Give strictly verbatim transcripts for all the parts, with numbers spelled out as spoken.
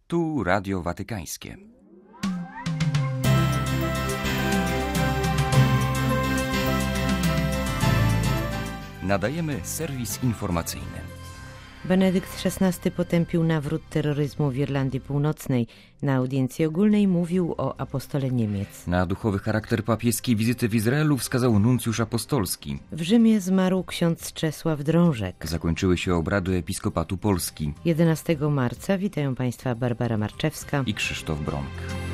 Tu Radio Watykańskie. Nadajemy serwis informacyjny. Benedykt szesnasty potępił nawrót terroryzmu w Irlandii Północnej. Na audiencji ogólnej mówił o apostole Niemiec. Na duchowy charakter papieskiej wizyty w Izraelu wskazał nuncjusz apostolski. W Rzymie zmarł ksiądz Czesław Drążek. Zakończyły się obrady Episkopatu Polski. jedenastego marca witają Państwa Barbara Marczewska i Krzysztof Bronk.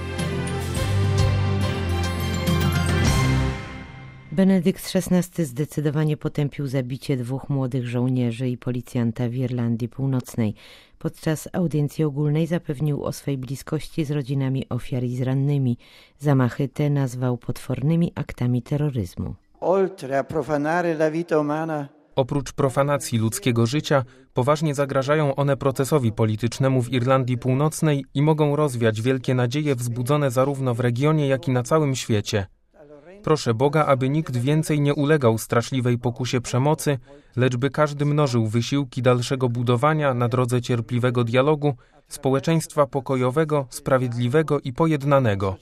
Benedykt szesnasty zdecydowanie potępił zabicie dwóch młodych żołnierzy i policjanta w Irlandii Północnej. Podczas audiencji ogólnej zapewnił o swej bliskości z rodzinami ofiar i z rannymi. Zamachy te nazwał potwornymi aktami terroryzmu. Oltre a profanare la vita umana, oprócz profanacji ludzkiego życia, poważnie zagrażają one procesowi politycznemu w Irlandii Północnej i mogą rozwiać wielkie nadzieje wzbudzone zarówno w regionie, jak i na całym świecie. Proszę Boga, aby nikt więcej nie ulegał straszliwej pokusie przemocy, lecz by każdy mnożył wysiłki dalszego budowania na drodze cierpliwego dialogu, społeczeństwa pokojowego, sprawiedliwego i pojednanego.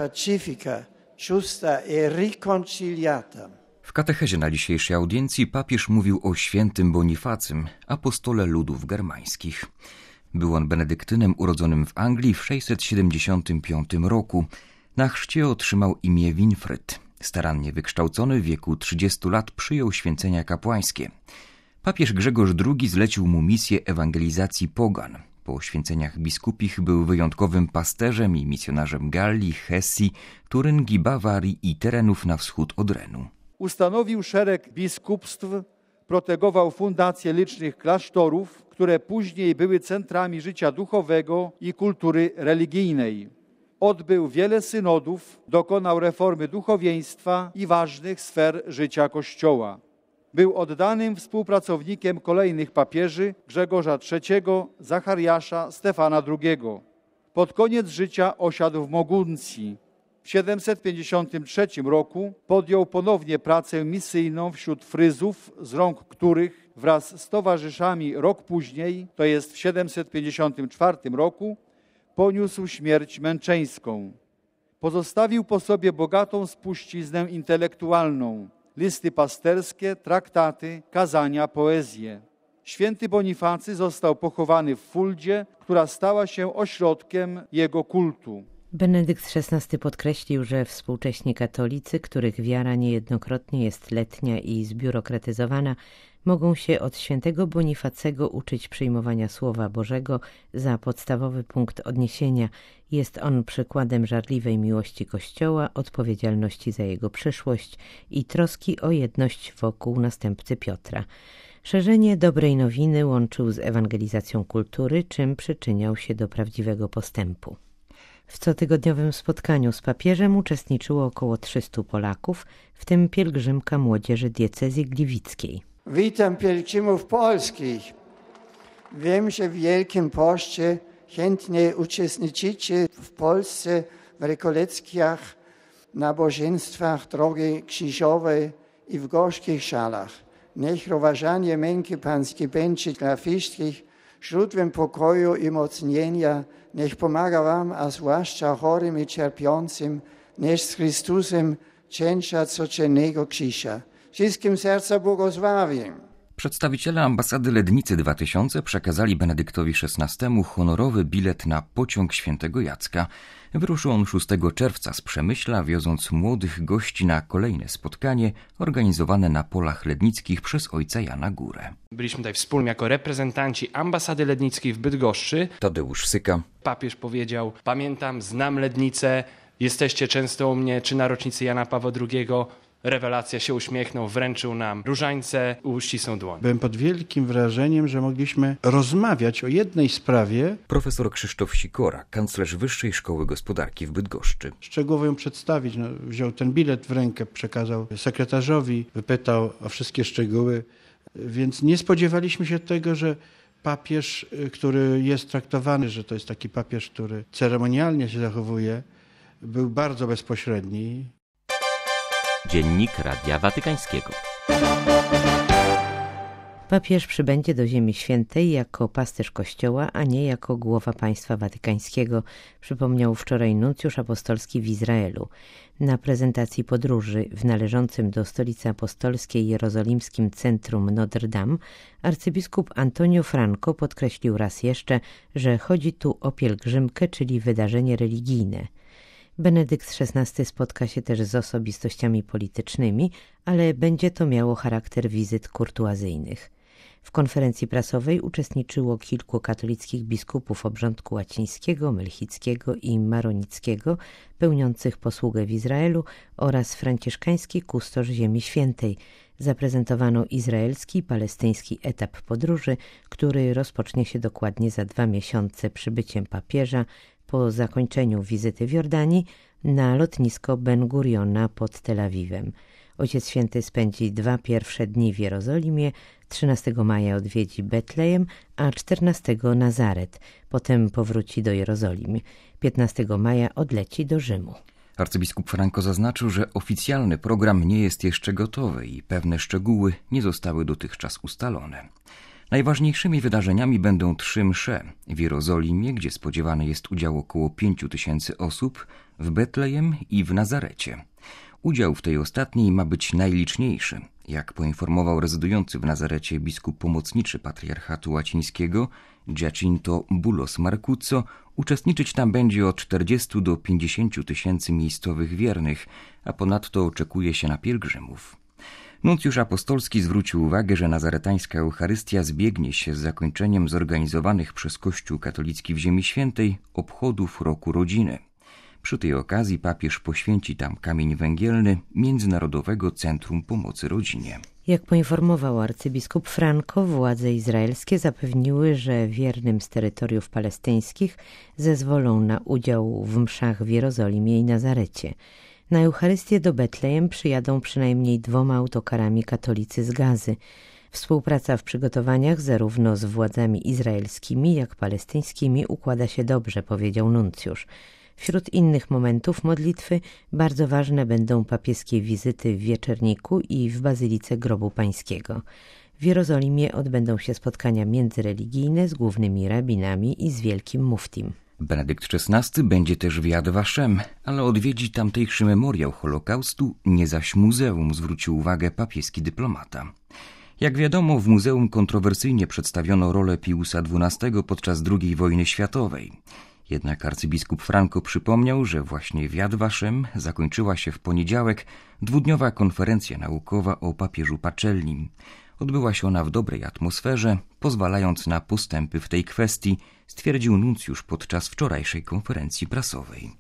W katechezie na dzisiejszej audiencji papież mówił o świętym Bonifacym, apostole ludów germańskich. Był on benedyktynem urodzonym w Anglii w sześćset siedemdziesiątym piątym roku. Na chrzcie otrzymał imię Winfryd. Starannie wykształcony w wieku trzydziestu lat przyjął święcenia kapłańskie. Papież Grzegorz drugi zlecił mu misję ewangelizacji pogan. Po święceniach biskupich był wyjątkowym pasterzem i misjonarzem Galii, Hesji, Turyngii, Bawarii i terenów na wschód od Renu. Ustanowił szereg biskupstw, protegował fundację licznych klasztorów, które później były centrami życia duchowego i kultury religijnej. Odbył wiele synodów, dokonał reformy duchowieństwa i ważnych sfer życia Kościoła. Był oddanym współpracownikiem kolejnych papieży Grzegorza trzeciego, Zachariasza, Stefana drugiego. Pod koniec życia osiadł w Moguncji. W siedemset pięćdziesiątym trzecim roku podjął ponownie pracę misyjną wśród Fryzów, z rąk których wraz z towarzyszami rok później, to jest w siedemset pięćdziesiątym czwartym roku, poniósł śmierć męczeńską. Pozostawił po sobie bogatą spuściznę intelektualną, listy pasterskie, traktaty, kazania, poezję. Święty Bonifacy został pochowany w Fuldzie, która stała się ośrodkiem jego kultu. Benedykt szesnasty podkreślił, że współcześni katolicy, których wiara niejednokrotnie jest letnia i zbiurokratyzowana, mogą się od świętego Bonifacego uczyć przyjmowania Słowa Bożego za podstawowy punkt odniesienia. Jest on przykładem żarliwej miłości Kościoła, odpowiedzialności za jego przyszłość i troski o jedność wokół następcy Piotra. Szerzenie dobrej nowiny łączył z ewangelizacją kultury, czym przyczyniał się do prawdziwego postępu. W cotygodniowym spotkaniu z papieżem uczestniczyło około trzystu Polaków, w tym pielgrzymka młodzieży diecezji gliwickiej. Witam pielgrzymów polskich. Wiem, że w Wielkim Poście chętnie uczestniczycie w Polsce w rekolekcjach, nabożeństwach drogi krzyżowej i w gorzkich szalach. Niech rozważanie męki pańskiej będzie dla wszystkich źródłem pokoju i mocnienia. Niech pomaga wam, a zwłaszcza chorym i cierpiącym, niech z Chrystusem cięża codziennego krzyża. Wszystkim serca błogosławię. Przedstawiciele ambasady Lednicy dwa tysiące przekazali Benedyktowi szesnastemu honorowy bilet na pociąg świętego Jacka. Wyruszył on szóstego czerwca z Przemyśla, wioząc młodych gości na kolejne spotkanie organizowane na polach lednickich przez ojca Jana Górę. Byliśmy tutaj wspólnie jako reprezentanci ambasady lednickiej w Bydgoszczy. Tadeusz Syka. Papież powiedział: pamiętam, znam Lednicę, jesteście często u mnie, czy na rocznicy Jana Pawła drugiego. Rewelacja, się uśmiechnął, wręczył nam różańce, uścisnął dłoń. Byłem pod wielkim wrażeniem, że mogliśmy rozmawiać o jednej sprawie. Profesor Krzysztof Sikora, kanclerz Wyższej Szkoły Gospodarki w Bydgoszczy. Szczegółowo ją przedstawić. No, wziął ten bilet w rękę, przekazał sekretarzowi, wypytał o wszystkie szczegóły. Więc nie spodziewaliśmy się tego, że papież, który jest traktowany, że to jest taki papież, który ceremonialnie się zachowuje, był bardzo bezpośredni. Dziennik Radia Watykańskiego. Papież przybędzie do Ziemi Świętej jako pasterz Kościoła, a nie jako głowa państwa watykańskiego, przypomniał wczoraj nuncjusz apostolski w Izraelu. Na prezentacji podróży w należącym do stolicy apostolskiej jerozolimskim centrum Notre Dame arcybiskup Antonio Franco podkreślił raz jeszcze, że chodzi tu o pielgrzymkę, czyli wydarzenie religijne. Benedykt szesnasty spotka się też z osobistościami politycznymi, ale będzie to miało charakter wizyt kurtuazyjnych. W konferencji prasowej uczestniczyło kilku katolickich biskupów obrządku łacińskiego, melchickiego i maronickiego, pełniących posługę w Izraelu, oraz franciszkański kustosz Ziemi Świętej. Zaprezentowano izraelski i palestyński etap podróży, który rozpocznie się dokładnie za dwa miesiące przybyciem papieża po zakończeniu wizyty w Jordanii na lotnisko Ben Guriona pod Tel Awiwem. Ojciec Święty spędzi dwa pierwsze dni w Jerozolimie, trzynastego maja odwiedzi Betlejem, a czternastego Nazaret. Potem powróci do Jerozolimy. piętnastego maja odleci do Rzymu. Arcybiskup Franco zaznaczył, że oficjalny program nie jest jeszcze gotowy i pewne szczegóły nie zostały dotychczas ustalone. Najważniejszymi wydarzeniami będą trzy msze w Jerozolimie, gdzie spodziewany jest udział około pięciu tysięcy osób, w Betlejem i w Nazarecie. Udział w tej ostatniej ma być najliczniejszy. Jak poinformował rezydujący w Nazarecie biskup pomocniczy patriarchatu łacińskiego Giacinto Bulos Marcuzzo, uczestniczyć tam będzie od czterdziestu do pięćdziesięciu tysięcy miejscowych wiernych, a ponadto oczekuje się na pielgrzymów. Nuncjusz apostolski zwrócił uwagę, że nazaretańska Eucharystia zbiegnie się z zakończeniem zorganizowanych przez Kościół katolicki w Ziemi Świętej obchodów Roku Rodziny. Przy tej okazji papież poświęci tam kamień węgielny Międzynarodowego Centrum Pomocy Rodzinie. Jak poinformował arcybiskup Franco, władze izraelskie zapewniły, że wiernym z terytoriów palestyńskich zezwolą na udział w mszach w Jerozolimie i Nazarecie. Na Eucharystię do Betlejem przyjadą przynajmniej dwoma autokarami katolicy z Gazy. Współpraca w przygotowaniach zarówno z władzami izraelskimi, jak palestyńskimi układa się dobrze, powiedział nuncjusz. Wśród innych momentów modlitwy bardzo ważne będą papieskie wizyty w Wieczerniku i w Bazylice Grobu Pańskiego. W Jerozolimie odbędą się spotkania międzyreligijne z głównymi rabinami i z wielkim muftim. Benedykt szesnasty będzie też w Yad Vashem, ale odwiedzi tamtejszy memoriał Holokaustu, nie zaś muzeum, zwrócił uwagę papieski dyplomata. Jak wiadomo, w muzeum kontrowersyjnie przedstawiono rolę Piusa dwunastego podczas drugiej wojny światowej. Jednak arcybiskup Franco przypomniał, że właśnie w Yad Vashem zakończyła się w poniedziałek dwudniowa konferencja naukowa o papieżu Pacellim. Odbyła się ona w dobrej atmosferze, pozwalając na postępy w tej kwestii, stwierdził nuncjusz podczas wczorajszej konferencji prasowej.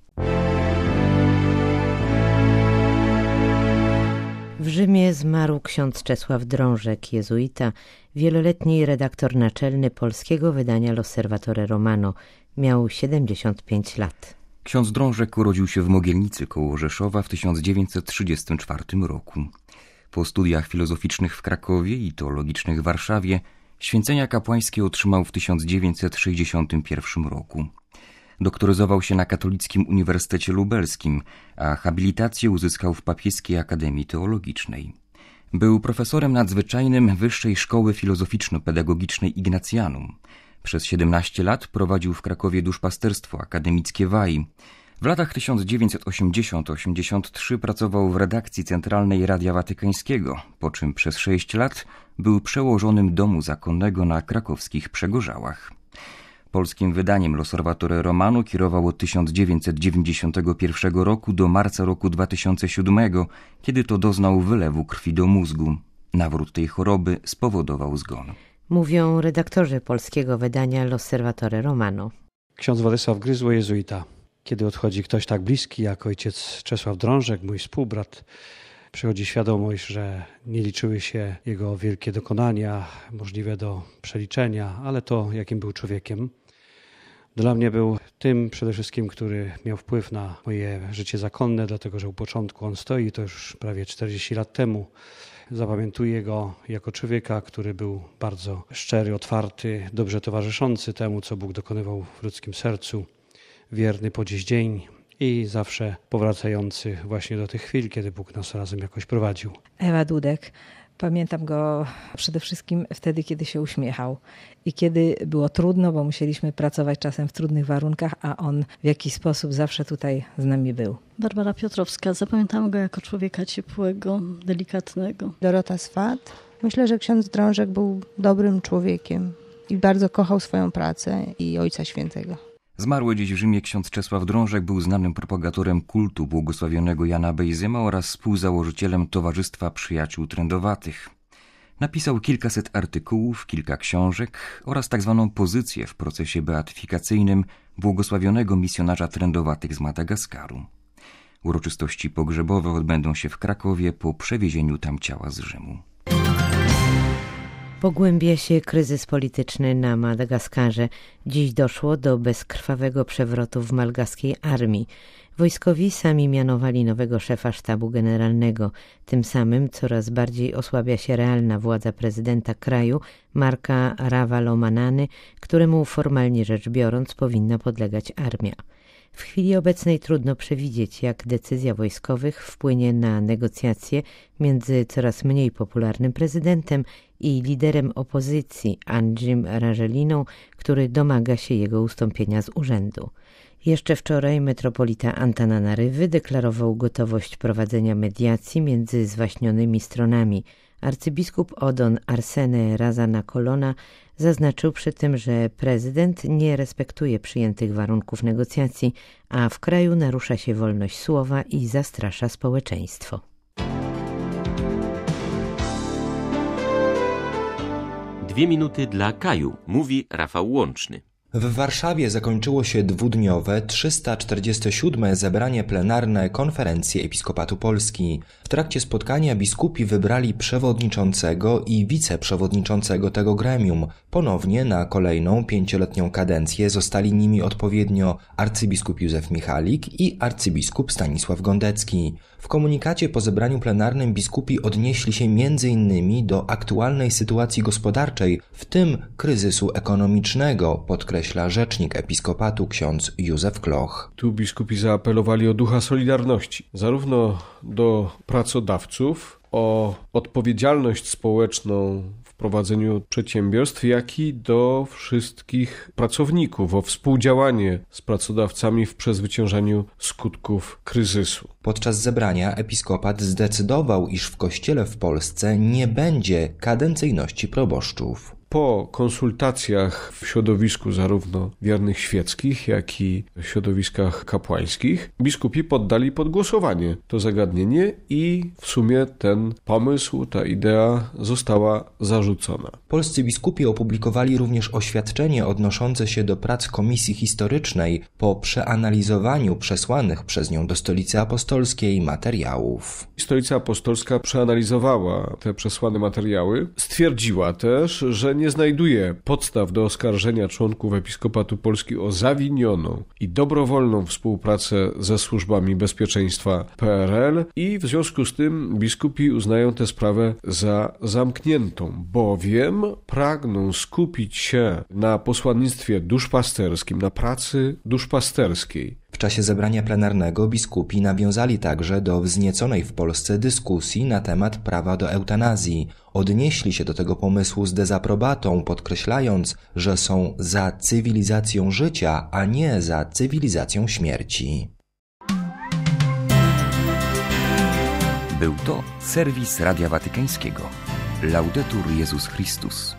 W Rzymie zmarł ksiądz Czesław Drążek, jezuita, wieloletni redaktor naczelny polskiego wydania L'Osservatore Romano. Miał siedemdziesiąt pięć lat. Ksiądz Drążek urodził się w Mogielnicy koło Rzeszowa w tysiąc dziewięćset trzydziestym czwartym roku. Po studiach filozoficznych w Krakowie i teologicznych w Warszawie święcenia kapłańskie otrzymał w tysiąc dziewięćset sześćdziesiątym pierwszym roku. Doktoryzował się na Katolickim Uniwersytecie Lubelskim, a habilitację uzyskał w Papieskiej Akademii Teologicznej. Był profesorem nadzwyczajnym Wyższej Szkoły Filozoficzno-Pedagogicznej Ignatianum. Przez siedemnaście lat prowadził w Krakowie duszpasterstwo akademickie W A I. W latach tysiąc dziewięćset osiemdziesiątym do osiemdziesiątego trzeciego pracował w redakcji centralnej Radia Watykańskiego, po czym przez sześć lat był przełożonym domu zakonnego na krakowskich Przegorzałach. Polskim wydaniem L'Osservatore Romano kierował od tysiąc dziewięćset dziewięćdziesiątego pierwszego roku do marca roku dwa tysiące siódmego, kiedy to doznał wylewu krwi do mózgu. Nawrót tej choroby spowodował zgon. Mówią redaktorzy polskiego wydania L'Osservatore Romano. Ksiądz Władysław Gryzło, jezuita. Kiedy odchodzi ktoś tak bliski jak ojciec Czesław Drążek, mój współbrat, przychodzi świadomość, że nie liczyły się jego wielkie dokonania, możliwe do przeliczenia, ale to, jakim był człowiekiem. Dla mnie był tym przede wszystkim, który miał wpływ na moje życie zakonne, dlatego że u początku on stoi, to już prawie czterdzieści lat temu. Zapamiętuję go jako człowieka, który był bardzo szczery, otwarty, dobrze towarzyszący temu, co Bóg dokonywał w ludzkim sercu, wierny po dziś dzień i zawsze powracający właśnie do tych chwil, kiedy Bóg nas razem jakoś prowadził. Ewa Dudek. Pamiętam go przede wszystkim wtedy, kiedy się uśmiechał i kiedy było trudno, bo musieliśmy pracować czasem w trudnych warunkach, a on w jakiś sposób zawsze tutaj z nami był. Barbara Piotrowska. Zapamiętam go jako człowieka ciepłego, delikatnego. Dorota Swat. Myślę, że ksiądz Drążek był dobrym człowiekiem i bardzo kochał swoją pracę i Ojca Świętego. Zmarły dziś w Rzymie ksiądz Czesław Drążek był znanym propagatorem kultu błogosławionego Jana Bejzyma oraz współzałożycielem Towarzystwa Przyjaciół Trędowatych. Napisał kilkaset artykułów, kilka książek oraz tak zwaną pozycję w procesie beatyfikacyjnym błogosławionego misjonarza trędowatych z Madagaskaru. Uroczystości pogrzebowe odbędą się w Krakowie po przewiezieniu tam ciała z Rzymu. Pogłębia się kryzys polityczny na Madagaskarze. Dziś doszło do bezkrwawego przewrotu w malgaskiej armii. Wojskowi sami mianowali nowego szefa sztabu generalnego. Tym samym coraz bardziej osłabia się realna władza prezydenta kraju, Marka Ravalomanany, któremu formalnie rzecz biorąc powinna podlegać armia. W chwili obecnej trudno przewidzieć, jak decyzja wojskowych wpłynie na negocjacje między coraz mniej popularnym prezydentem i liderem opozycji Andrzym Rażeliną, który domaga się jego ustąpienia z urzędu. Jeszcze wczoraj metropolita Antananarywy deklarował gotowość prowadzenia mediacji między zwaśnionymi stronami. Arcybiskup Odon Arsene Razanakolona zaznaczył przy tym, że prezydent nie respektuje przyjętych warunków negocjacji, a w kraju narusza się wolność słowa i zastrasza społeczeństwo. Dwie minuty dla Kaju, mówi Rafał Łączny. W Warszawie zakończyło się dwudniowe trzysta czterdzieste siódme zebranie plenarne Konferencji Episkopatu Polski. W trakcie spotkania biskupi wybrali przewodniczącego i wiceprzewodniczącego tego gremium. Ponownie na kolejną pięcioletnią kadencję zostali nimi odpowiednio arcybiskup Józef Michalik i arcybiskup Stanisław Gondecki. W komunikacie po zebraniu plenarnym biskupi odnieśli się między innymi do aktualnej sytuacji gospodarczej, w tym kryzysu ekonomicznego, podkreśla rzecznik episkopatu ksiądz Józef Kloch. Tu biskupi zaapelowali o ducha solidarności, zarówno do pracodawców, o odpowiedzialność społeczną w prowadzeniu przedsiębiorstw, jak i do wszystkich pracowników, o współdziałanie z pracodawcami w przezwyciężaniu skutków kryzysu. Podczas zebrania episkopat zdecydował, iż w Kościele w Polsce nie będzie kadencyjności proboszczów. Po konsultacjach w środowisku zarówno wiernych świeckich, jak i w środowiskach kapłańskich, biskupi poddali pod głosowanie to zagadnienie i w sumie ten pomysł, ta idea została zarzucona. Polscy biskupi opublikowali również oświadczenie odnoszące się do prac Komisji Historycznej po przeanalizowaniu przesłanych przez nią do Stolicy Apostolskiej materiałów. Stolica Apostolska przeanalizowała te przesłane materiały. Stwierdziła też, że nie znajduje podstaw do oskarżenia członków Episkopatu Polski o zawinioną i dobrowolną współpracę ze służbami bezpieczeństwa P R L i w związku z tym biskupi uznają tę sprawę za zamkniętą, bowiem pragną skupić się na posłannictwie duszpasterskim, na pracy duszpasterskiej. W czasie zebrania plenarnego biskupi nawiązali także do wznieconej w Polsce dyskusji na temat prawa do eutanazji. Odnieśli się do tego pomysłu z dezaprobatą, podkreślając, że są za cywilizacją życia, a nie za cywilizacją śmierci. Był to serwis Radia Watykańskiego. Laudetur Jezus Chrystus.